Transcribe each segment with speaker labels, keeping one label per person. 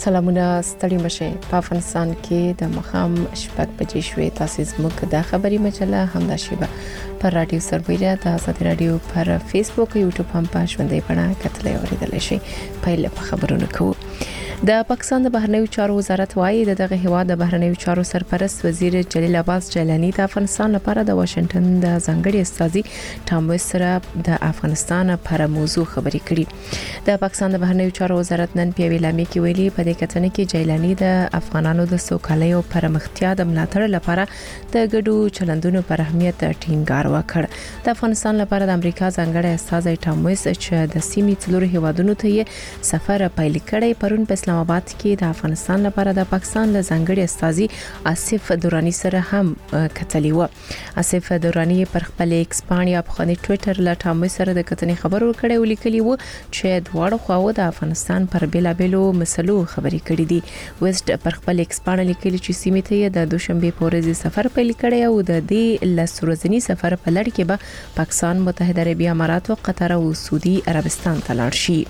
Speaker 1: سلامونه ستړي مشه په افغانستان کې د مخام شپږ بجې شوې تاسو زموږ د خبري مجله همدا شیبه پر رادیو سربېره د آزاد رادیو پر فیسبوک او یوټیوب هم په ژوندۍ بڼه کتلې اوریدل شي. پیل په خبرونو کوو. د پاکستان د بهرنیو چارو وزارت وايي دغه هیواد د بهرنیو چارو سرپرست وزیر جلیل عباس جیلانی د افغانستان لپاره د واشنگټن د ځانګړي استازي ټام وایس سره د افغانستان پر موضوع خبرې کړې. د پاکستان د بهرنیو چارو وزارت نن په ویلامې کې ویلي په دې کتنه کې جیلانی د افغانانو د سوکالۍ او پرمختیا د ملاتړ لپاره د ګډو چلندونو پر اهمیت ټینګار وکړ. د افغانستان لپاره د امریکا ځانګړي استازي ټام وایس چې د سیمې څلور هیوادونو ته یې سفر پیل کړی پرون په اسلام آباد کې د افغانستان لپاره د پاکستان له ځانګړي استازي آصف درانی سره هم کتلی و. آصف درانی پر خپل ایکس باندې په خپل ټوئیټر له ټام وایس سره د کتنې خبرو کړې ولیکلی و چې دواړو خواو د افغانستان پر بیلابېلو مسلو خبرې کړې دي. ویسټ پر خپل ایکس باندې لیکلی چې سیمې ته د دوشنبه په ورځ سفر پیل کړی او د دې لسورځنی سفر په لړ کې به پاکستان، متحده عربی امارات او قطر او سعودي عربستان ته لاړ شي.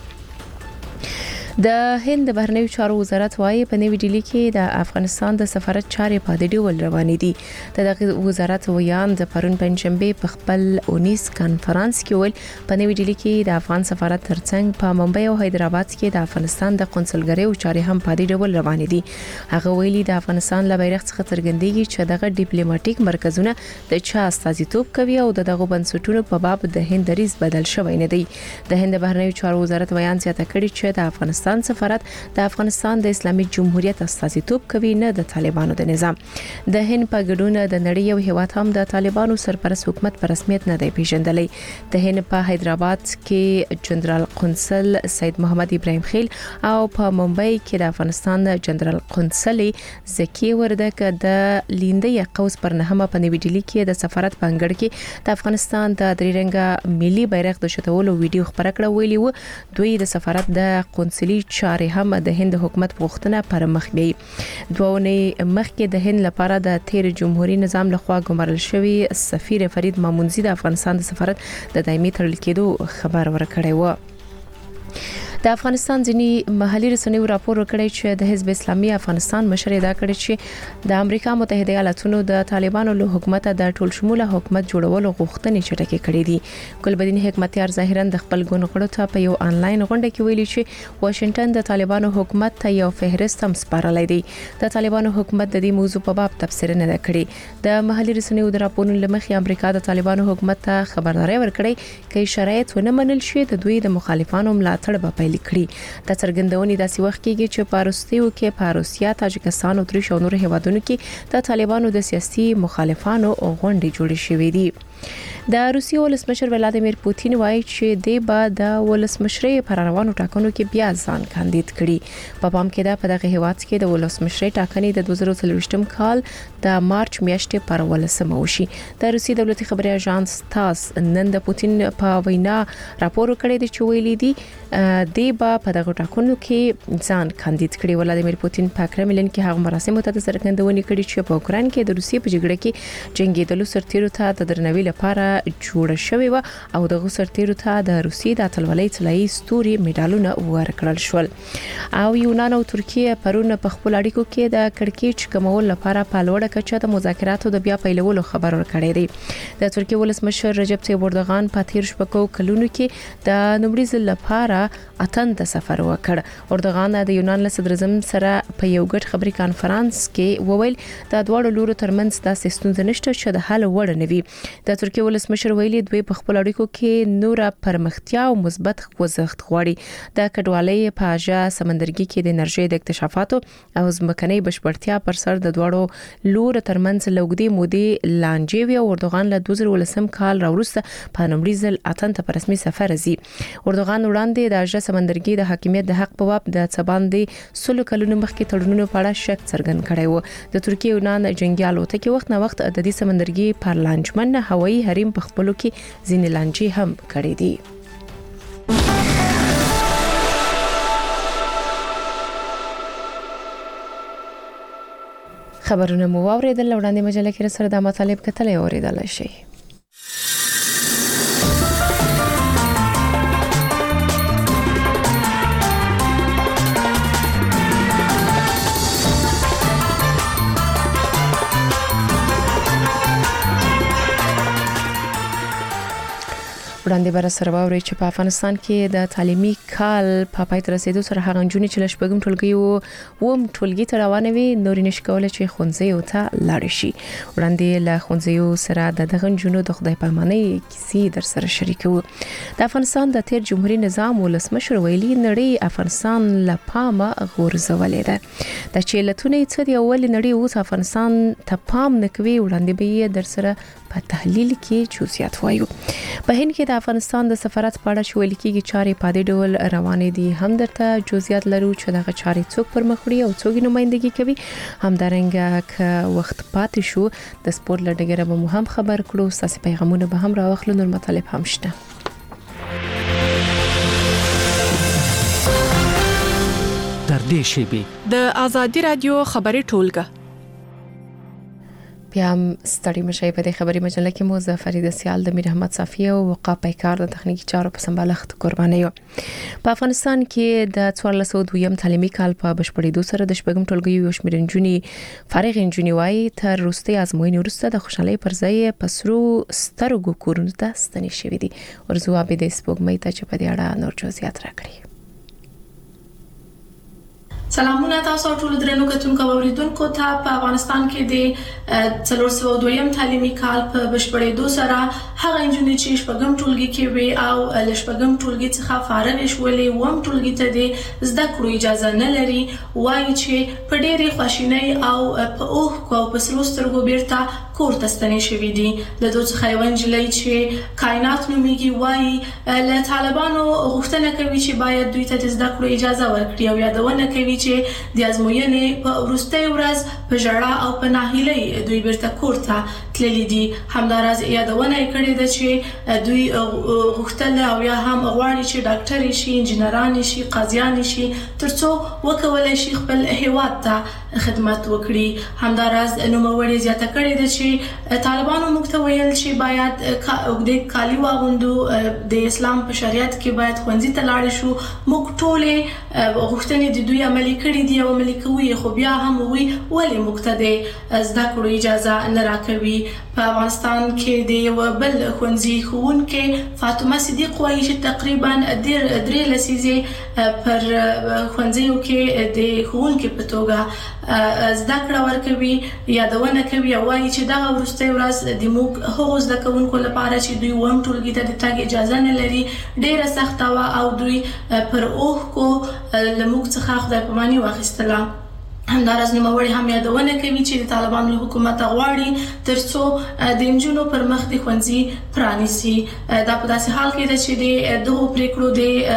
Speaker 1: د هند د بهرنیو چارو وزارت وايي په نوې ډیلی کې د افغانستان د سفارت چارې په دې ډول روانې دي. د وزارت ویان د پرون پنځشنبه په خپل 19 کانفرنس کې ول په نوې ډیلی کې د افغان سفارت ترڅنګ په ممبئی او حیدرآباد کې د افغانستان د قونسلګرۍ او چارې هم په دې ډول روانې دي. هغه ویلي د افغانستان له بیرغ څخه څرګندېږي چې دغه ډیپلوماټیک مرکزونه د چا استازیتوب کوي او دغه بنسټونو په باب د هند دریز بدل شوی نه دی. د هند بهرنیو چارو وزارت ویان زیاته کړي چې د افغانستان سفارت د افغانستان د اسلامي جمهوریت استازیتوب کوي، نه د طالبانو د نظام. د هند په ګډون د نړۍ یو هیواد هم د طالبانو سرپرست حکومت په رسمیت نه دی پیژندلی. د هند په حیدرآباد کې جنرال قونسل سید محمد ابراهیم خیل او په ممبئی کې د افغانستان جنرال قونسل زکی وردک د لیندې قوس پر نهمه په نوې ډیلی کې د سفارت په انګړ کې د افغانستان د درې رنګه ملي بیرغ د شتولو ویډیو خبره کړه. ویلي و دوی د سفارت د قونسلي چارې هم د هند حکومت غوښتنه پر مخ بیي. دوونه مخکې د هند لپاره د تیر جمهوریت نظام لخوا ګمارل شوی سفیر فرید مامونزي د افغانستان د سفارت د دایمي تړل کېدو خبر ورکړی و. د افغانستان ځینی محلي رسنیو راپور ورکړی چې د حزب اسلامي افغانستان مشر ادعا کړې چې د امریکا متحده ایالاتونو د طالبانو له حکومت د ټول شموله حکومت جوړولو غوښتنې چټکې کړې دي. ګلبدین حکمتیار ظاهرا د خپل ګونغړو ته په یو انلاین غونډه کې ویلي چې واشنگټن د طالبانو حکومت ته یو فهرست هم سپارلی دی. د طالبانو حکومت د دې موضوع په باب تفسیر نه کړی. د محلي رسنیو د راپورونو لمخې امریکا د طالبانو حکومت ته خبرداري ورکړې چې شرایط ونه منل شي د دوی د مخالفانو ملاتړ به لیکلي. د څرګندونې داسې وخت کېږي چې په روسیو کې په روسیا، تاجکستان او ترش او نور هیوادونو کې د طالبانو د سیاسي مخالفانو غونډې جوړې شوې دي. د روسیې ولسمشر ولادیمیر پوتین وایي چې د بعد د ولسمشرۍ پر روانو ټاکنو کې بیا ځان کاندید کړي. په پام کې ده په دغه هیواد کې د ولسمشرۍ ټاکنې د 2023م کال د مارچ میاشتې پر ولسمه وشي. د روسي دولتي خبري اژانس تاس نن د پوتین په وینا راپور کړی دی چې ویلي دی د په دغه ټاکنو کې ځان کاندید کړي. ولادیمیر پوتین په کرملین کې هغه مراسم ته څرګندونې کړې چې په اوکران کې د روسیې په جګړه کې جنگیدلو سرتیرو ته د درناوي لپاره جوړه شوې و او د سرتیرو ته د روسیې د اتلولۍ طلایي ستوري میډالونه ورکړل شول. او یونان او ترکیه پرون په خپل اړیکو کې د کړکېچ کمول لپاره په لوړه کچه د مذاکراتو د بیا پیلولو خبر ورکړی دی. د ترکیه ولسمشر رجب طیب اردوغان په تیر شپږو کلونو کې د نوموړي ځل لپاره اتن ته سفر وکړ. اردوغان د یونان له صدر اعظم سره په یو ګډ خبري کانفرنس کې وویل د دواړو لورو ترمنځ د ستونزې نشته چې د حل وړ نه وي. د ترکیه ولسمشر ویلي دوی په خپل اړیکو کې نوره پرمختیا او مثبت خوځښت غواړي. د کډوالۍ په اجا سمندرګي کې د انرژي د اکتشافاتو او ځمکنۍ بشپړتیا پر سر د دواړو لورو ترمنځ لوګدي مودې لانجې وي. اردوغان له 2013 کال راوروسته په نوموړي ځل اتن ته په رسمي سفر ځي. اردوغان وړاندې د اجا سمندرګي د حاکمیت د حق په باب د څباندې 16 کلونو مخکې تړونونو په اړه شک څرګند کړی و. د ترکیه یونان جنگي الوتکې وخت نه وخت د دې سمندرګي پر لانجمن هوایي حریم په خپلو کې ځینې لانجې هم کړې دي. خبرونه مو واوریدل. وړاندې مجله کې سره د مطالب کتلې اوریدل شي. وړاندې بر سره واوري چې په افغانستان کې د تعلیمي کال په پای ته رسیدو سره هغه جونې چې لشبګم ټولګي او ټولګي ته روانوي نور نشکول چې خونځي او ته لاړ شي. وړاندې له خونځي سره د دغه جونو د خدای پامانۍ کیسې در سره شریکو. د افغانستان د تیر جمهوریت نظام ولسمشر ویلي نړۍ افغانستان له پامه غورځولې ده. د چیلتونه څه دی اول نړۍ اوس افغانستان ته پام نکوي. وړاندې به در سره په تحلیل کې جزئیات وایو. په هند کې د افغانستان د سفارت په اړه شویل کېږي چارې په دې ډول روانې دي. هم درته جزئیات لرو چې دغه چارې څوک پر مخ وړي او څوک نمائندګي کوي. همدارنګه ک وخت پاتې شو د سپورت لړګره به هم خبر کړو. ساسي پیغامونه به هم راوخلو. نور مطالب هم شته.
Speaker 2: در دې شیبه
Speaker 3: د ازادي رادیو خبري ټولګه
Speaker 1: بیا هم ستړي مشي په دې خبري مجله کې مو فرید سیال د میر احمد صافی او وقا پیکار د تخنیکی چارو په سمبالښت قرباني یو. په افغانستان کې د 1402م تعلیمي کال په بشپړېدو سره د شپږم ټولګي یو شمېر انجونی فارغ انجونی وای تر وروستي ازموینې وروسته د خوشحالي پر ځای په سرو سترګو کورونو ته ستنې شوې دي. ورزو ابي د سپوږمۍ ته چې په دې اړه نور جزئیات راکړي.
Speaker 4: سلامونه تاسو ټول درنو کتونکو اوریدونکو ته. په افغانستان کې د 1402م تعلیمي کال په بشپړېدو سره هغه انجونې چې شپږم ټولګي کې وي او ل شپږم ټولګي څخه فارغ شولې وم ټولګي ته د زده کړو اجازه نه لري. وایي چې په ډېرې خوشینۍ او په اوه کو په سرو سترګو بیرته کور ته ستنې شوې دي. د دوی څخه یو نجلۍ چې کائنات نومیږي وایي له طالبانو غوښتنه کوي چې باید دوی ته د زده کړو اجازه ورکړي او یادونه کوي چې د ازموینې په وروستي ورځ په ژړا او په ناهیلۍ دوی بیرته کور ته تللي دي. همداراز یادونه کړې ده چې دوی غوښتل او یا هم غواړي چې ډاکټر شي، انجنیران شي، قاضیان شي ترڅو وکولای شي خپل هیواد ته خدمت وکړي. همداراز نوموړي زیاته کړې ده چې طالبانو موږ ته ویل چې باید د کالی واغوندو، د اسلام په شریعت کې باید ښوونځي ته لاړ شو. موږ ټول غوښتنې د دوی عملي کړې دي او عملي کوي، خو بیا هم وی ولې موږ ته د زده کړو اجازه نه راکوي. په افغانستان کې د یو بل ښوونځي ښوونکې فاطمه صدیق وایي چې تقریبا 3 لسیزې پر ښوونځیو کې د ښوونکې په توګه زده کړه ورکوي. یادونه کوي او وایي چې دغه وروستۍ ورځ د موږ هغو زده کوونکو لپاره چې دوی وم ټولګي ته د تګ اجازه نه لري ډیره سخته وه او دوی پر اوه کو له موږ څخه خدای پاماني واخیستله. همداراز نوموړي هم یادونه کوي چې د طالبانو له حکومت غواړي ترڅو د انجونو پر مخ د ښوونځي پرانیسي. دا په داسې حال کې ده چې د دغو پریکړو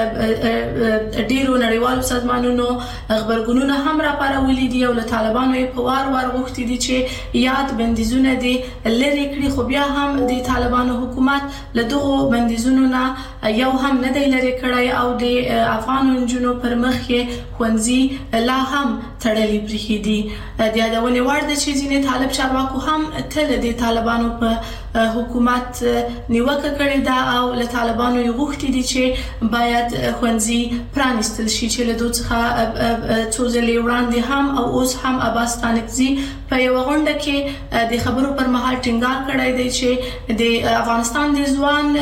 Speaker 4: د ډیرو نړیوالو سازمانونو خبرګونونه هم راپارولي دي او له طالبانو یې په وار وار غوښتي دي چې یاد بندیزونه دي لرې کړي. خو بیا هم د طالبانو حکومت له دغو بندیزونو نه یو هم نه دی لرې کړی او د افغان انجونو پر مخ یې ښوونځي لا هم تړلي پرېښي دي. د یادونې وړ ده چې ځینې طالب چارواکو هم تل د طالبانو په حکومت نیوکه کړې ده او له طالبانو یې غوښتي دي چې باید ښوونځي پرانیستل شي چې له دوی څخه څو ځلې وړاندې هم او اوس هم عباس ستانکزي په یوه غونډه کې د خبرو پر مهال ټینګار کړی دی چې د افغانستان د ځوان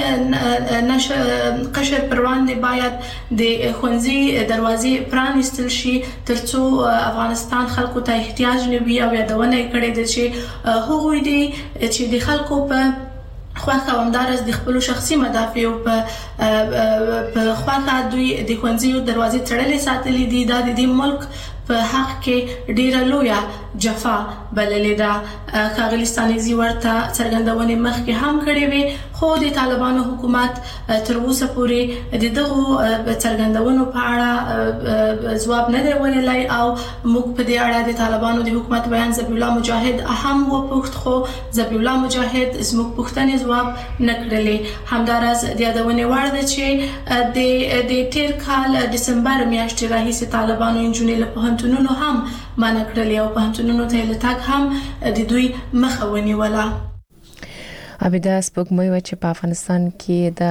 Speaker 4: قشر پر وړاندې باید د ښوونځي دروازې پرانیستل شي ترڅو افغانستان خلکو ته احتیاج نه وي. او یادونه یې کړې ده چې هغوی دي چې د خلکو په خواخه همدارس د خپل شخصي مدافع په خواخه دوی د ښوونځیو دروازې تړلې ساتلې دي. دا د دې ملک په حق کې ډیره لویه جفا بللې ده. ښاغلي ستانکزي ورته څرګندونې مخکې هم کړې وې خو د طالبانو حکومت تر اوسه پورې د دغو څرګندونو په اړه ځواب نه دی ویلی او موږ په دې اړه د طالبانو د حکومت بیان ذبیح الله مجاهد هم وپوښت خو ذبیح الله مجاهد زموږ پوښتنې ځواب نه کړلې. همداراز د یادونې وړ ده چې د تیر کال دسمبر میاشتې راهیسې طالبانو انجونې له پوهنتونونو هم منع کړلې او پوهنتونونو ته یې له تګ هم د دوی مخه ونیوله.
Speaker 1: ابدا سپوږمۍ و چې په افغانستان کې د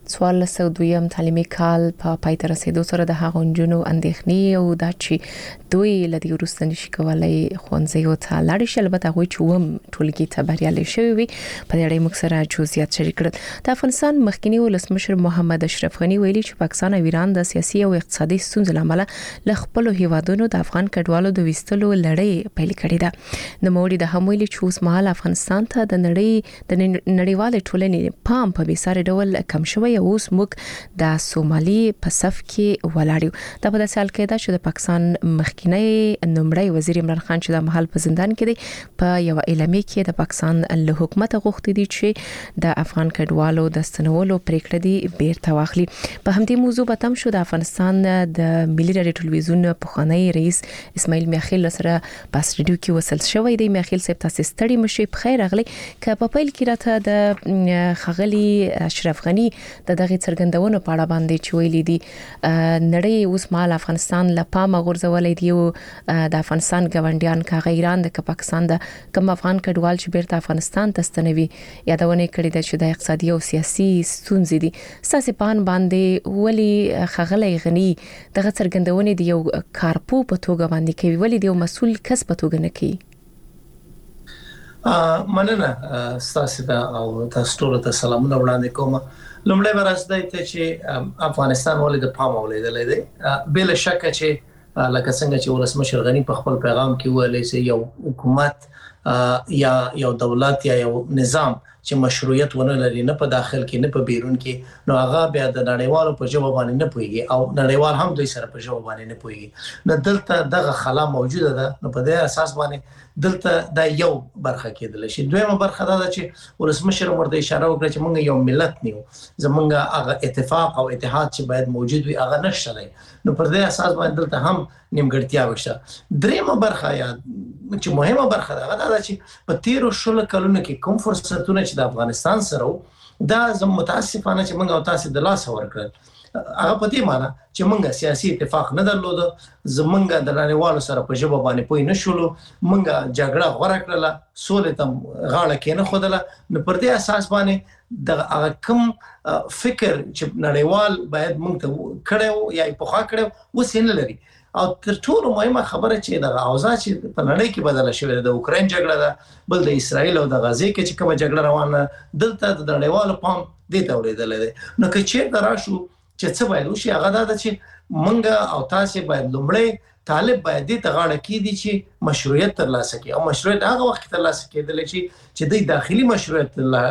Speaker 1: 1402 تعلیمي کال په پای ته رسیدو سره د هغو نجونو اندېښنې او دا چې دوی لدی وروسته نشي کولای ښوونځیو ته لاړ شي البته هغوی چې ټولګي ته بریالي شوي وي په دې اړه موږ سره جزئیات شریک کړل. د افغانستان مخکنی ولسمشر محمد اشرف غنی ویلي چې پاکستان او ایران د سیاسي او اقتصادي ستونزو لامل له خپل هیوادونو د افغان کډوالو د وستلو لړۍ پیل کړې ده. د موړي د همویلي چې اوس مهال افغانستان ته د نړیوال ټولنې پام په بیساره ډول کم شوی اوس موږ د سومالي په صف کې ولاړو. دا په داسې حال کې ده چې د پاکستان مخکنی نومړی وزیر عمران خان چې د محل په زندان کې دی په یو اعلامیه کې د پاکستان له حکومت غوښتي دي چې د افغان کډوالو د ستنولو پریکړه دی بیرته واخلي. په همدې موضوع به تم شو د افغانستان د ملي رادیو ټلویزیون پخوانی رئیس اسماعیل میاخیل سره په سټډیو کې وصل شوی دی. میاخیل صاحب تاسو ستړي مشي په خیر اغلی ک په پیل کې راته د خغلی اشرف غنی د دغه څرګندونو په اړه باندې چې ویلي دي نړۍ اوس مال افغانستان له پامه غورځولې دی او د افغانستان ګاونډیان کا ایران د پاکستان د کوم افغان کډوال چې بیرته افغانستان ته ستنوي یادونه کړې ده چې د اقتصادي او سیاسي ستونزې دي. ساسي پان باندې ولی خغلی غنی دغه څرګندونې دی یو کارپو په توګه باندې کوي ولی دی مسول کس په توګه نه کوي.
Speaker 5: مننه ستاسو ته او تاسو ټول ته سلامونه وړاندې کوم. لومړی ورځ دی چې افغانستان ولې د پام ولیدلې دی بل شک چې لکه څنګه چې ولسمشر غنی په خپل پیغام کې ویلي چې یو حکومت یا یو دولت یا یو نظام چې مشروعیت ونه لري نه په داخل کې نه په بیرون کې نو هغه بیا د نړیوالو په ژبه باندې نه پويږي او نړیوال هم دوی سره په ژبه باندې نه پويږي. نو دلته دغه خلا موجوده ده نو په دې اساس باندې دلته دا یو برخه کېدل شي. دویمه برخه دا چې ولسمشر ورته اشاره وکړه چې موږ یو ملت نیو زمونږ هغه اتفاق او اتحاد چې باید موجود وي هغه نشته دی نو پر دې اساس باندې دلته هم نیمګړتیا وشته. دریمه برخه یا چې مهمه برخه دا چې په 13 کلونو کې کوم فرصتونه چې د افغانستان سره دا زم متاسفانه چې موږ او تاسو د لاس ورکړل هغه په دې معنی چې موږ سیاسي اتفاق نه درلود زمونږ د نړیوالو سره په ژبه باندې پوي نشولو موږ جګړه غوړه کړله سولې ته غاړه کې نه خودله نو پر دې اساس باندې د کوم فکر چې نړیوال باید موږ ته کړو یا په خوا کړو وسینه لري. او تر ټولو مهمه خبره چې د اوضاع چې په نړۍ کې بدله شوې ده د اوکرين جګړه ده بل د اسرایل او د غزې کې چې کومه جګړه روانه دلته د نړیوالو پام دې ته ورېدل دي. نو که چیرته راشو چې څه باید وشي هغه دا چې منګه او تاسو باید لومړی طالب باید دې ته غاړه کېدي چې مشروعیت ترلاسه کړي او مشروعیت هغه وخت ترلاسه کېدل چې د داخلي مشروعیت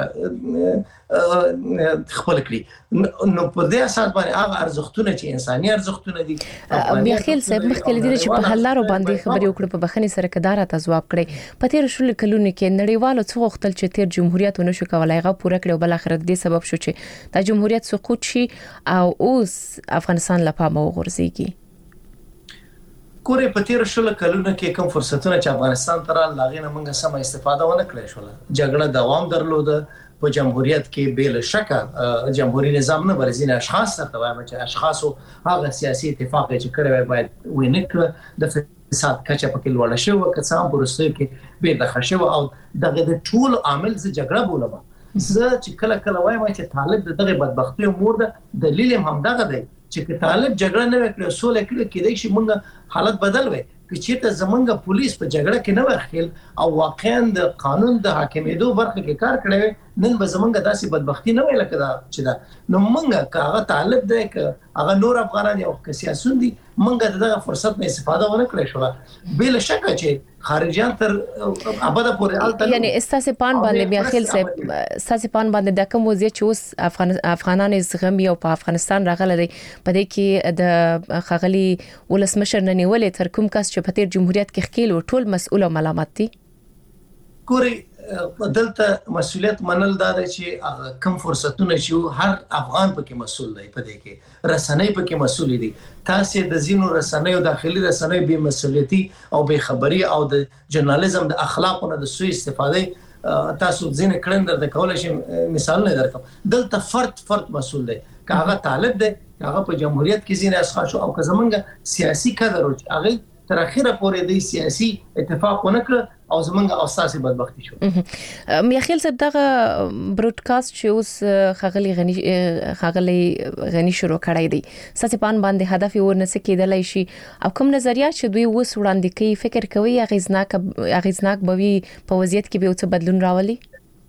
Speaker 5: خپل کړي نو په دې اساس باندې هغه ارزښتونه چې انساني ارزښتونه دي.
Speaker 1: بیا خیل صاحب مخکې لري چې په حلارو باندې خبرې وکړو په بخښنې سره کدارات ځواب کړي په 13 کلونو کې نړیوالو څو وختل چې تیر جمهوریت ونشو کولای هغه پوره کړي او بل اخر دې سبب شو چې د جمهوریت سقوط شي او اوس افغانستان لپاره وغورځيږي.
Speaker 5: کورې په 13 کلونو کې کوم فرصتونه چې افغانستان ته راغلي موږ سم استفاده ونه کړې شو. جګړه دوام درلوده په جمهوریت کې بل شکه جمهوریت نظام نه ورزینه اشخاص ته وایم چې اشخاصو هغه سیاسي اتفاق چې کړی باید وینکړه د فساد کچه پکې لوړه شو کسان پرسته کې به د خښو او دغه ټول عامل ز جګړه بولم زه چې کله وایم چې طالب دغه بدبختی امور ده دلیل هم دغه دی چې طالب جګړه نه وکړي سولې کړي کېدای شي موږ حالت بدل وي چې ته زمونږ پولیس په جګړه کې نه وخیل او واقعا د قانون د حاکمیدو برخه کې کار کړی نن به زمونږ داسې بدبختی نه وي لکه دا چې دا نو موږ کاغه طالب دی هغه نور افغانان یو سیاسيون دي موږ دغه فرصت نه استفاده ونه کړې شو بل شک چې خارجيان تر ابدا پورې
Speaker 1: یعنی استاسه پان باندې بیا خیل صاحب استاسه پان باندې د کوم وضعیت چې اوس افغانان زغم یو په افغانستان راغلي په دې کې د خغلی ولسمشر نه نیولې تر کوم کس چې په تیر جمهوریت کې خکیل او ټول مسؤل او ملامت دي
Speaker 5: ګوري دلته مسؤلیت منل دا چې کم فرصتونه چې هر افغان پکې مسؤل دی په دې کې رسنۍ پکې مسؤل دي تاسو د زینو رسنۍ او داخلي رسنۍ به مسؤلیتي او به خبري او د ژورنالیزم د اخلاقونو د سوء استفاده تاسو ځین کړندر د کول شي مثال نه درکم دلته فرد مسؤل دی کاغه طالب دی هغه په جمهوریت کې زین اشخاص او که زمونږ سیاسي کادر او هغه تر اخره پورې د سیاسي اتفاق ونکړ او زمونږ او اساسي بدبختی شو.
Speaker 1: میاخیل صاحب دغه براډکاسټ چې اوس خغلی غنی شروع کړی دی ساسپان باندې هدف یې ورنسه کېدلای شي او کوم نظریات چې دوی وس وړاندې کوي فکر کوي اغیزناک بوي په وضعیت کې به څه بدلون راولي؟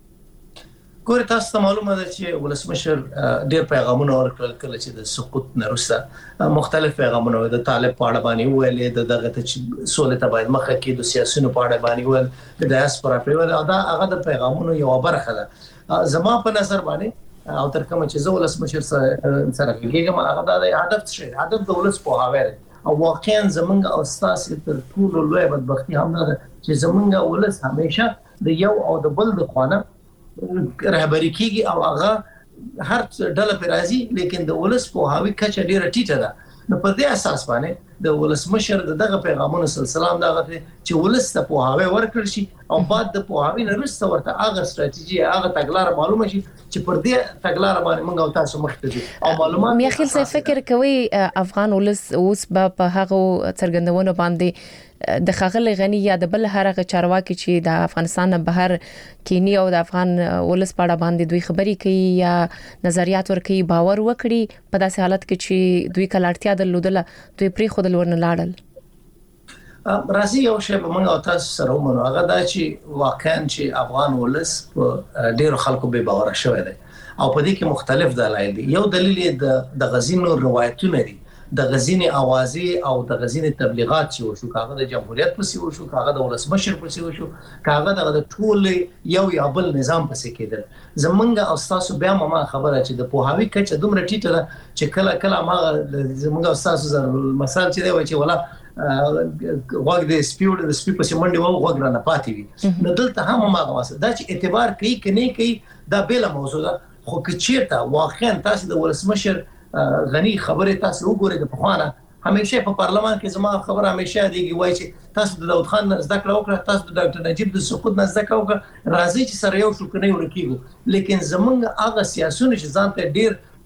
Speaker 5: ګور تاسو ته معلومه ده چې ولسمشر ډېر پیغامونه ورکړل کله چې د سقوط نه وروسته مختلف پیغامونه د طالب په اړه باندې ویل دغه ته چې سولې ته باید مخه کې د سیاسيونو په اړه باندې ویل د ډایسپورا په ویل دا هغه د پیغامونو یو برخه ده. زما په نظر باندې او تر کومه چې زه ولسمشر سره کېږم هغه د هدف د ولس په هاویر او واقعا زمونږ او اساس تر ټولو لوی بدبختی هم ده چې زمونږ ولس همیشه د یو او د بل د خوانه رهبری کیږي او هغه هر ډله پر راځي لیکن د ولس په هاوی کچه ډیره ټیټه ده. نو په دې اساس باندې د ولسمشر دغه پیغامونو سلسله هم دغه چې ولس ته په هاوی ورکړ شي او بعد د په هاوی نه وروسته ورته هغه ستراتیژي هغه تګلارې معلومه شي چې پر دې تګلارې باندې موږ او تاسو مخ ته ځو او معلومات.
Speaker 1: میاخیل څه فکر کوي افغان ولس اوس په هغه څرګندونه باندې د خغل غنی یا د بل هرغه چارواکي چې د افغانستان بهر کینی او د افغان ولس په اړه باندې دوی خبري کوي یا نظریات ورکوي باور وکړي په داسې حالت کې چې دوی کلاړتیا درلودله دوی پری خودل ورن لاړل.
Speaker 5: راځي یو شی به موږ او تاسو سره ومنو هغه دا چې واقعا چې افغان ولس په ډیرو خلکو به باور شوی دی او په دې کې مختلف دلایل دي. یو دلیل د غزینو روایتونه دي د غزینې اوازې او د غزینې تبلیغات چې وشو کاغه د جمهوریت پسې وشو کاغه د ولسمشر پسې وشو کاغه د ټول یو یا بل نظام پسې کېدل. زمونږ او تاسو بیا ما خبره چې د پوهاوی کچه دومره ټیټه ده چې کله ما زمونږ او تاسو سره مثال چې دی وای چې ولا غوږ د سپیډ د سپیډ پسې منډي وو غوږ نه پاتې وي. نو دلته هم ما غواړم دا چې اعتبار کوي کني کوي دا بیل موضوع ده خو کچیرته واقعا تاسو د ولسمشر غنی خبره تاسو وګورئ د پخوانه همیشه په پارلمان کې زما خبره همیشه دیږي وای چې تاسو د داود خان زده کړه وکړه تاسو د ډاکټر نجیب د سقوط زده کړه وکړه راځي چې سره یو شو کنه ورکیږو. لیکن زمونږ هغه سیاسيونه چې ځان ته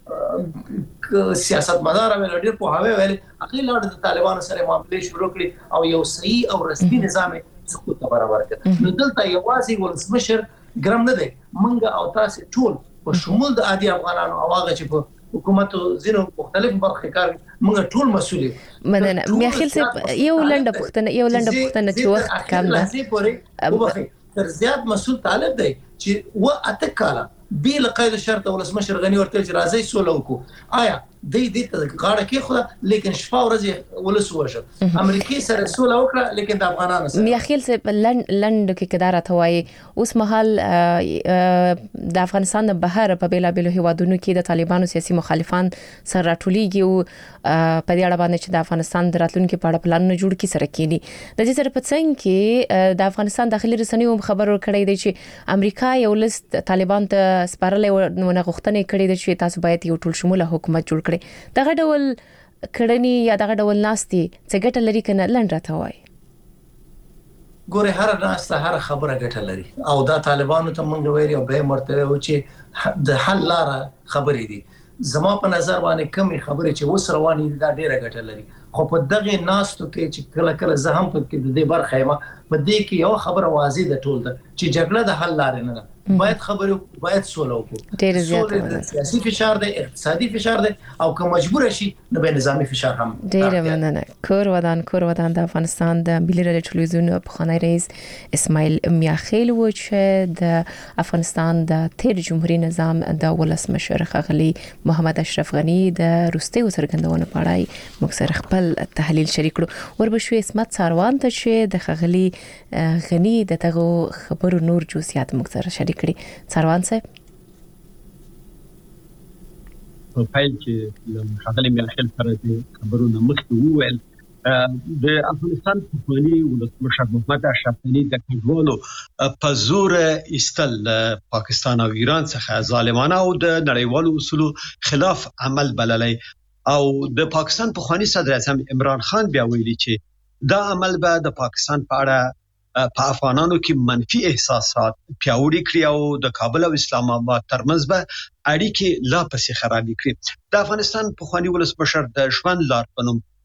Speaker 5: ډیر سیاست مدار ویل ډیر په هاوی ویل اخیل لړ د طالبانو سره معاملې شروع کړي او یو صحیح او رسمي نظام سقوط برابر کړ. نو دلته یوازې ولسمشر ګرام نه دی منګه او تاسو ټول په شمول د عادي افغانانو او هغه چې په حکومت زینو مختلف برخې کار موږ ټول مسؤل یو.
Speaker 1: مننه میاخیل صاحب یو لنډه پوښتنه چې وخت کم ده
Speaker 5: وبخښئ تر زیات مسؤل طالب دی چې و اته کاله بیل قید شرط ولسمشر غنی ورته چې راځي سوله وکړو آیا دې ته غاړه کې خو لیکن شپه ورځ ولس وشه امریکای سره سوله وکړه لیکن د افغانانو سره
Speaker 1: میاخیل صاحب لند کې کدار اتوي اوس مهال د افغانستان بهر په بیلا بیلو هیوادونو کې د طالبانو سیاسي مخالفان سره راټولېږي او په دې اړه باندې چې د افغانستان د راتلونکو په اړه پلانونه جوړ کړي سره کېني د دې سره په څنګه کې د افغانستان داخلي رسنیو خبر ورکړی دی چې امریکا یو لست طالبان ته سپارلې ونه غوښتنې کړې ده چې تاسو باید یو ټول شموله حکومت جوړ کړئ. دغه ډول کړنی یا دغه ډول ناستي څه ګټه لري کنه لنډ راته وای.
Speaker 5: ګوره هر ناسته هر خبره ګټه لري او دا طالبانو ته مونږ ویل او به مرتبه و چې د حل لاره خبرې دي. زما په نظر باندې کمی خبرې چې وس رواني دا ډیره ګټه لري خو په دغه ناستو کې چې کله کله زه هم په دې برخه یم په دې کې یو خبره واضح ده ټول ده چې جګړه د حل لارې نه ده باید خبرو باید سوله وکړو.
Speaker 1: ډیر زیات
Speaker 5: سیاسي فشار دی اقتصادي فشار دی او که مجبور شي نو به نظامی فشار هم
Speaker 1: ډیر مننه. کور ودان د افغانستان د ملي رادیو ټلویزیون پخوانی رئیس اسماعیل میاخیل و چې د افغانستان د تیر جمهوریت نظام د ولسمشر ښاغلي محمد اشرف غنی د روستي څرګندونه په اړه موږ سره خپل تحلیل شریک کړو. وربشو اسمت ساروان ته چې د ښاغلي غنی دغه خبرو نور جزئیات موږ سره شریک کړي. ساروان صاحب
Speaker 6: په فایل کې د ښاغلي میاخیل سره د خبرونو مخکې وویل د افغانستان پخوانی ولسمشر محمد اشرف غنی د کنټرولو په زور ایستل پاکستان او ایران څخه ظالمانه او د نړیوالو اصولو خلاف عمل بللی او د پاکستان پخوانی صدر اعظم عمران خان بیا ویلي چې دا عمل به د پاکستان په اړه په افغانانو کې منفي احساسات پیاوړي کړي او د کابل او اسلام آباد ترمنځ به اړیکې لا پسې خرابې کړي. د افغانستان پخوانی ولسمشر د ژوند لار په نوم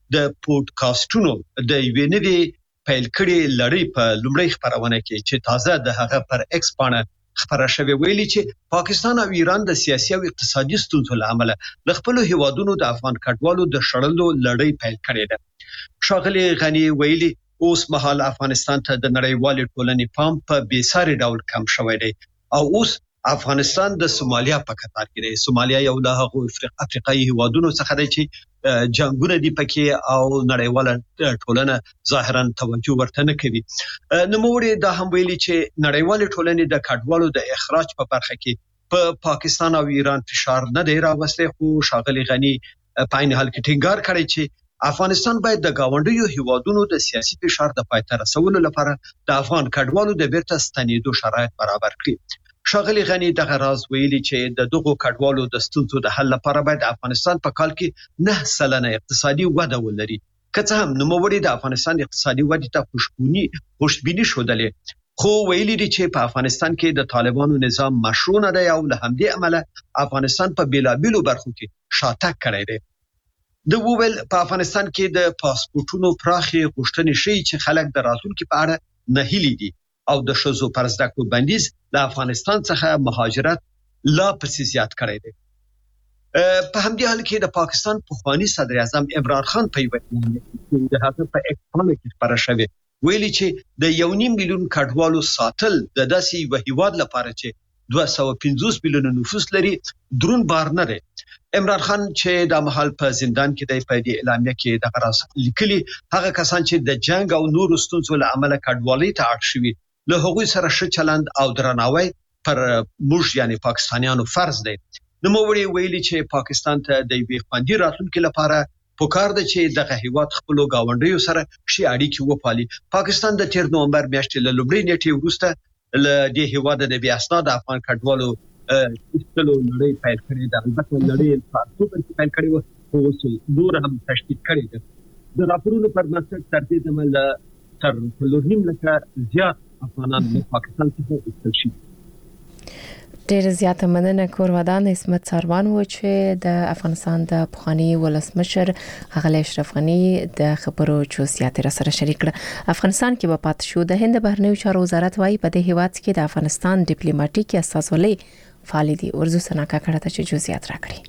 Speaker 6: د پودکاسټونو د یوې نوې پیل کړي لړۍ په لومړۍ خبرونه کې چې تازه د هغه پر ایکس باندې خبره شوې ویلي چې پاکستان او ایران د سیاسي او اقتصادي ستونزو له امله له خپل هیوادونو د افغان کډوالو د شړلو لړۍ پیل کړې ده. ښاغلي غني ویلي اوس مهال افغانستان ته د نړیوال ټولنې پام په بیساري ډول کم شوی دی او اوس افغانستان د سومالیا په کتار کې دی. سومالیا یو له هغو افریقایي هیوادونو څخه دی چې جنگونه دي پکې او نړیواله ټولنه ظاهرا توجه ورته نه کوي. نوموړي دا هم ویلي چې نړیوال ټولنې د کډوالو د اخراج په برخه کې په پاکستان او ایران فشار نه دی راوستي، خو ښاغلي غني په عین حال کې ټینګار کړی چې افغانستان باید د گاونډیو هیوادونو د سیاسي فشار د پای ته رسولو لپاره د افغان کډوالو د بیرته ستنېدو شرایط برابر کړي. ښاغلي غني دغه راز ویلي چې د دغو کډوالو د ستونزو د حل لپاره باید افغانستان په کال کې 9% اقتصادي وده ولري. که څه هم نوموړي د افغانستان اقتصادي ودې ته خوشبیني ښودلې، خو ویلي دي چې په افغانستان کې د طالبانو نظام مشروع نه دی او له همدې امله افغانستان په بیلابیلو برخو کې شاتګ کړی دی. د وویل په افغانستان کې د پاسپورتونو پراخي غوښتنې شي چې خلک د راتلونکي په اړه نه هیلي دي او د ښځو پر زده کړو بندیز د افغانستان څخه مهاجرت لا پسې زیات کړی دی. په همدې حال کې د پاکستان پخوانی صدر اعظم عمران خان په یوه کې د هغه په اکټونه کې خبره شوې ویلي چې د 1.5 میلیون کډوالو ساتل د داسې یو هیواد لپاره چې 250 میلیون نفوس لري درون بار نه دی. عمران خان چې د مهال په زندان کې د په اعلامیه کې د غراس لیکلي هغه کسان چې د جنگ او نور ستونزو له امله کډوالۍ ته اړ شوي له هغوی سره ښه چلند او درناوی پر موږ یعنی پاکستانیانو فرض دی. نوموړي ویلي چې پاکستان ته د یوې خوندي راتلونکي لپاره پکار ده چې دغه هیواد خپل گاونډیو سره ښې اړیکې وپالي. پاکستان د 13 نومبر میاشتې له لومړۍ نیټې وروسته له دې هیواد د بې اسناده افغان کډوالو ایستلو لړۍ پیل کړې ده. البته لړۍ په اکتوبر کې پیل کړې وه، خو اوس نور هم تشدید کړې ده. د راپورونو پر بنسټ تر دې دمه له تر 4.5 لکه زیات افغانان له پاکستان څخه ایستل شوي.
Speaker 1: ډېر زیاته مننه کورودان عصمت سروان و چې د افغانستان د پخوانی ولسمشر ښاغلی اشرف غني د خبرو جزئیات را سره شریک کړه. افغانستان کې به پات شو. د هند بهرنیو چارو وزارت وايي په دې هیواد کې د افغانستان ډیپلوماټیک استازولۍ فعال دي. ورزو سناکا کړه ته چې جزئیات راکړي.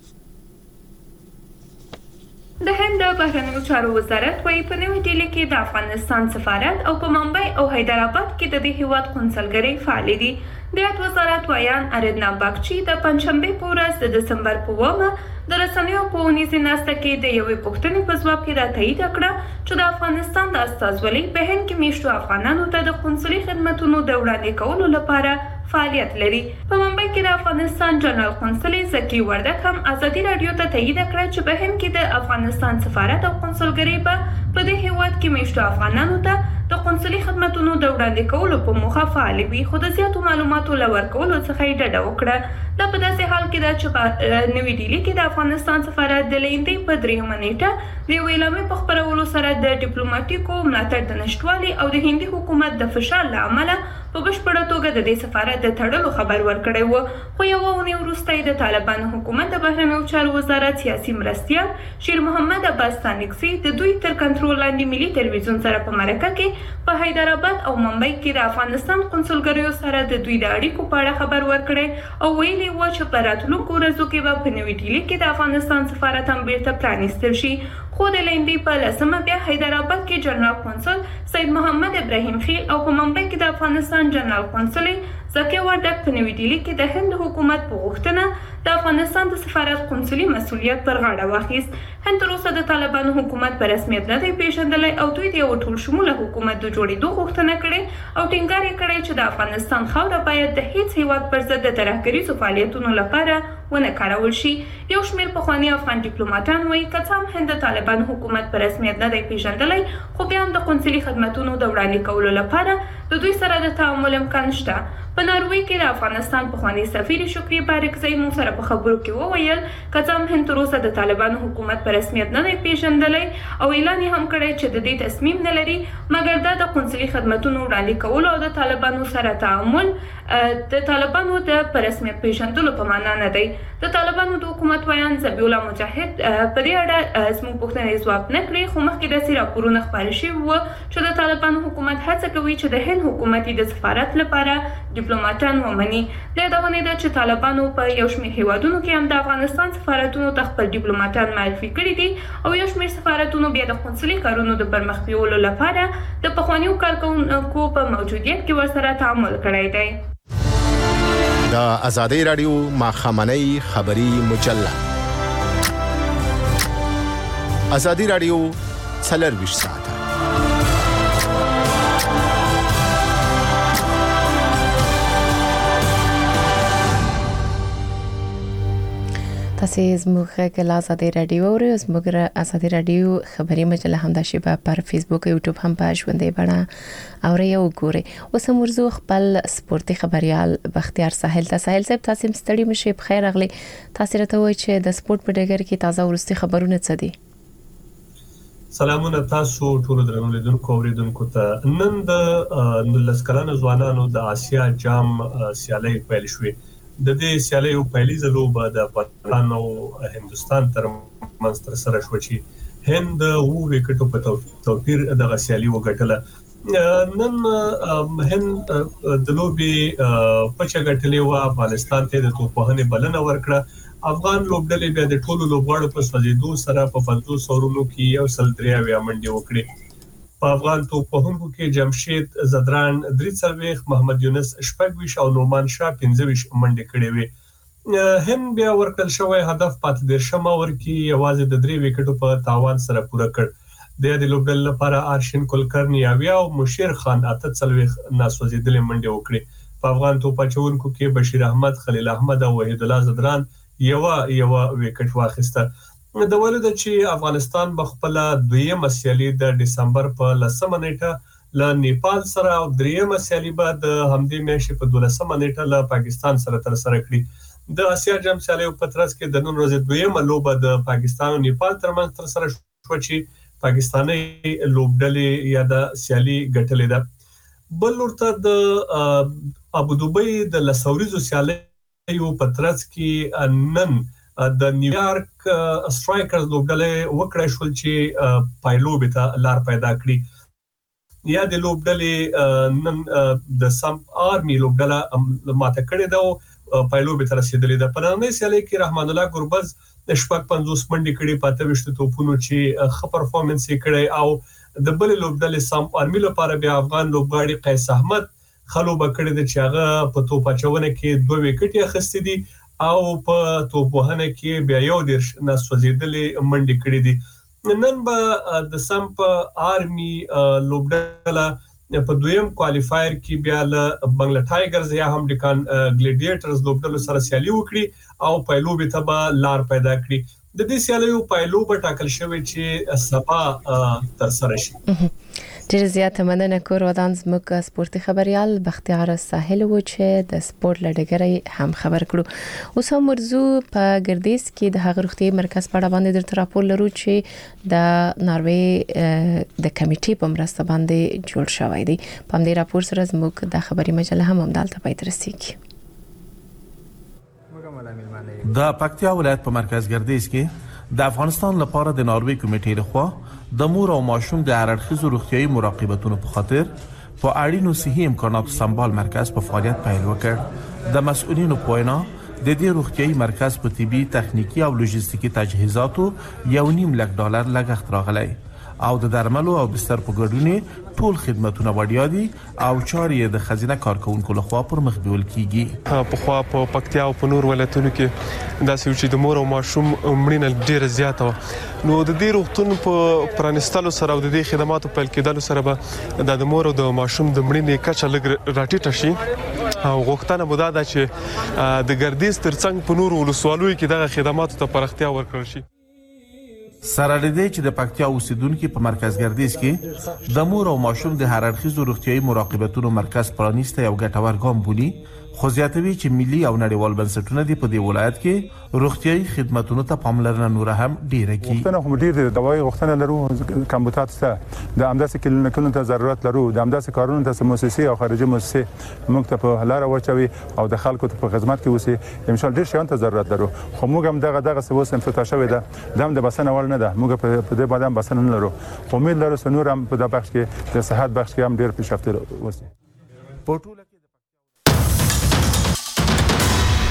Speaker 7: د هند بهرنیو چارو وزارت وايي په نوې ډیلي کې د افغانستان سفارت او په ممبئی او حیدرآباد کې د دې هیواد قونسلګرۍ فعال دي. د وزارت ویان اردنا باغچی د پنځشنبه په ورځ د دسمبر په 1 د رسنیو په ونیزي ناسته کې د یوې پوښتنې په ځواب کې راته کړه چې د افغانستان د استازولۍ په هند کې میشتو افغانانو ته د قونسلي خدماتو د وړاندې کولو لپاره فعالیت لري. په ممبئی کې د افغانستان جنرال قونسل زکی وردک هم ازادي رادیو ته تایید کړ چې په هند کې د افغانستان سفارت او قونسلګرۍ په دې هیواد کې میشتو افغانانو ته د قونسلي خدماتو د وړاندې کولو په موخه فعال وي، خو د زیاتو معلوماتو لور کولو څخه یې ډډه وکړه. دا په داسې حال کې ده چې په نوې ډیلي کې د افغانستان سفارت د لیندۍ په 3 نیټه د یوې اعلامیې په خپرولو سره د ډیپلوماټیکو ملاتړ د نشټوالي او د هندي حکومت د فشار له امله په بشپړه توګه د دې سفارت د تړلو خبر ورکړی و. خو یوه اونۍ وروسته د طالبانو حکومت د بهرنیو چارو وزارت سیاسي مرستیال شیر محمد عباس تانکسي د دوی تر کنټرول لاندې ملي تلویزیون سره په مرکه کې په حیدرآباد او ممبئی کې د افغانستان قونسلګریو سره د دوی د اړیکو په اړه خبر ورکړی او ویلي و چې په راتلونکو ورځو کې به په نوې ډیلي کې د افغانستان سفارت هم بیرته پرانیستل شي. خو د لیندۍ په 10 بیا حیدرآباد کې جنرال قونسل سید محمد ابراهیم خیل او په ممبئی کې د افغانستان جنرال قونسل زکی وردک په نوې ډیلي کې د هند حکومت په غوښتنه د افغانستان د سفارت قونسلي مسؤلیت پر غاړه واخیست. هند تر اوسه د طالبانو حکومت په رسمیت نه دی پیژندلی او دوی د یو ټول شموله حکومت د جوړېدو غوښتنه کړې او ټینګار یې کړی چې د افغانستان خاوره باید د هیڅ هیواد پر ضد د ترهګریزو فعالیتونو لپاره ونه کارول شي. یو شمېر پخواني افغان ډیپلوماټان وایي که څه هم هند د طالبانو حکومت په رسمیت نه دی پیژندلی، خو بیا هم د قونسلي خدمتونو د وړاندې کولو لپاره د دوی سره د تعامل امکان شته. په ناروې کې د افغانستان پخوانی سفیر شکری بارکزی مو سره په خبرو کې وویل که څه هم هند تر اوسه د طالبانو حکومت په رسمیت نه دی پیژندلی او اعلان یې هم کړی چې د دې تصمیم نه لري، مګر دا د قونسلي خدمتونو وړاندې کولو او د طالبانو سره تعامل د طالبانو د رسمیت پیژندلو په معنا نه دی. د طالبانو د حکومت ویان ذبیح الله مجاهد په دې اړه زموږ پوښتنې ځواب نه کړې، خو مخکې داسې راپورونه خپاره شوي وو چې د طالبانو حکومت هڅه کوي چې د هند حکومت د سفارت لپاره ډیپلوماټان ومني. د یادونې ده چې طالبانو په یو شمېر هیوادونو کې هم د افغانستان سفارتونو ته خپل ډیپلوماټان معرفي کړي دي او یو شمېر سفارتونو بیا د قونسلي کارونو د پرمخ بیولو لپاره د پخوانیو کارکوونکو په موجودیت کې ورسره تعامل کړی دی.
Speaker 8: د آزادۍ رادیو ماخامنۍ خبري مجله آزادۍ رادیو 24 ساعت
Speaker 1: تاسو زموږ کله آزادۍ رادیو او زموږ آزادۍ رادیو خبري مجله هم د شبا پر فیسبوک او یوټیوب هم په ژوندۍ بڼه او یو ګوري. اوس مرزو خپل سپورتي خبريال بختیار ساحل صاحب تاسو مستړي مشه په خیر اغلی. تاسو راته وایي چې د سپورت په ډګر کې تازه ورستي خبرونه څه دي؟
Speaker 9: سلامونه تاسو ټول درنو لیدونکو او اوریدونکو ته. نن د لسکلانو ځوانانو د آسیا جام سیالي پیل شوې. د دې سیالیو پیلي لوبه د پاکستان او هندستان ترمنځ ترسره شوه چې هند وو وکټو په توپیر د سیالي وګټله. نن هند د لوبې پچا ګټلې و، افغانستان ته د توپخانه بلنه ورکړه. افغان لوبډلې بیا د ټولو لوبغاړو په سوځېدو سره په 50 اورونو کې یو سل 3 منډي وکړي. په افغان توپخونکو کې جمشید زدران 43، محمد یونس 26 او نومان شاه 25 منډي کړې وي. هند بیا ورکړل شوی هدف پاتې د شمه ورکی یوازې د 3 وکټو په تاوان سره پوره کړ. د لوبډل لپاره ارشین کلکرنی او مشیر خان 48 ناسوځېدلې منډي وکړي. په افغان توپچونکو کې بشیر احمد، خلیل احمد او وحید الله زدران یو وکټ واخیسته. د ولید چې افغانستان بخپل دویمه سیالي د دسمبر په 10 نیټه له نیپال سره او دریمه سیالي بعد همدې میاشتې په 12 نیټه له پاکستان سره تر سره کړي. د آسیا جام سیالي په ترڅ کې د نن ورځې دویمه لوبه د پاکستان او نیپال ترمنځ تر سره شو چې پاکستاني لوبډلې یا د سیالي ګټلې ده. بل ورته د ابوظبي د لسوريزو سیالي په ترڅ کې نن د نیویارک سټرایکرز لوبډلې وکړای شول چې پایلوب ته لار پیدا کړي. یا د لوبډلې نن د سم آرمي لوبډله ماته کړې ده او پایلوب ته رسیدلې ده. په نړۍ سیالي کې رحمان الله ګربز د شپږ 50 منډي کړي، پاته وشته توپونو چې ښه پرفورمنس یې کړی. او د بل لوبډلې سم آرمي لپاره بیا افغان لوبغاړي قیس احمد خلوبه کړی د چې هغه په توپچونه کې 2 وکټ اخیستي دي او په توپوهنه کې بیا یو د ناسوځېدلې منډي کړې دي. نن به د سم په آرمي لوبډله په دویم کوالیفایر کې بیا له بنگلا ټایګرز یا هم ډکان ګلیډیټرز لوبډلو سره سیالي وکړي او پایلوب ته به لار پیدا کړي. د دې سیالیو پایلوب ټاکل شوی چې سبا تر سره شي.
Speaker 1: ډیر زیاته مننه کور ودان زموږ سپورتي خبريال بختیار ساحل و چې د سپورت لړګري هم خبر کړو. اوس هم ورزو په ګردیز کې د هغه روغتي مرکز په اړه باندې درته راپور لرو چې د ناروې د کمیټې په مرسته باندې جوړ شوی دی. په دې راپور سره زموږ د خبري مجله هم دالته پای تر رسیدي.
Speaker 10: د پکتیا ولایت په مرکز ګردیز کې د افغانستان لپاره د ناروې کمیټې لخوا د مور او ماشوم د هرړخیزو روغتيایي مراقبتونو په خاطر په اړینو صحي امکاناتو سمبال مرکز په فعالیت پیل وکړ. د مسؤلینو په وینا د دې روغتيایي مرکز په طبي، تخنیکی او لوجستیکي تجهیزاتو $1.5 لک لګښت راغلی او د درملو او بستر په ګډون ټول خدماتونه وړیا دي او چارې د خزینه کارکونکو لخوا پر مخ بیول کیږي.
Speaker 11: په خوا په پکتیا او په نور ولایتونو کې داسې چې د مور او ماشوم مړینه ډیره زیاته و. نو د دې روغتون په پرانستلو سره او د دې خدماتو په کېدلو سره به د مور او د ماشوم د مړینې کچه لږ راټیټه شي او غوښتنه بودا ده چې د ګردیز ترڅنګ په نور ولسوالۍ کې دغه خدماتو ته پراختیا ورکړل شي.
Speaker 10: سره لدی چې د پکتیا اوسیدونکو په مرکز ګردیز کې د مور او ماشوم د هرړخیزو روغتيایي مراقبتونو مرکز پرانیسته یو ګټور ګام بولی، خو زیاتوي چې ملي او نړیوال بنسټونه د په دې ولایت کې روغتيایي خدماتو ته پاملرنه نور هم ډیره کی.
Speaker 12: غوښتنه هم ډیر د دوايي غوښتنه لرو کمبوتات ته د امداسې کلینیکونو ته ضرورت لرو د امداسې کارونو ته مؤسسې او خارجي مؤسسې موږ ته په لار واچوي او د خلکو ته په خدمت کې اوسي ان شاء الله ډیر شیان ته ضرورت لرو خو موږ هم دغه سوس انفتاح شوی ده د بسنه ول نه ده موږ په دې باندې بسنه نه لرو امید لرو چې نور هم په دغه بخش کې د صحت بخش کې هم ډیر پیشرفته وسی.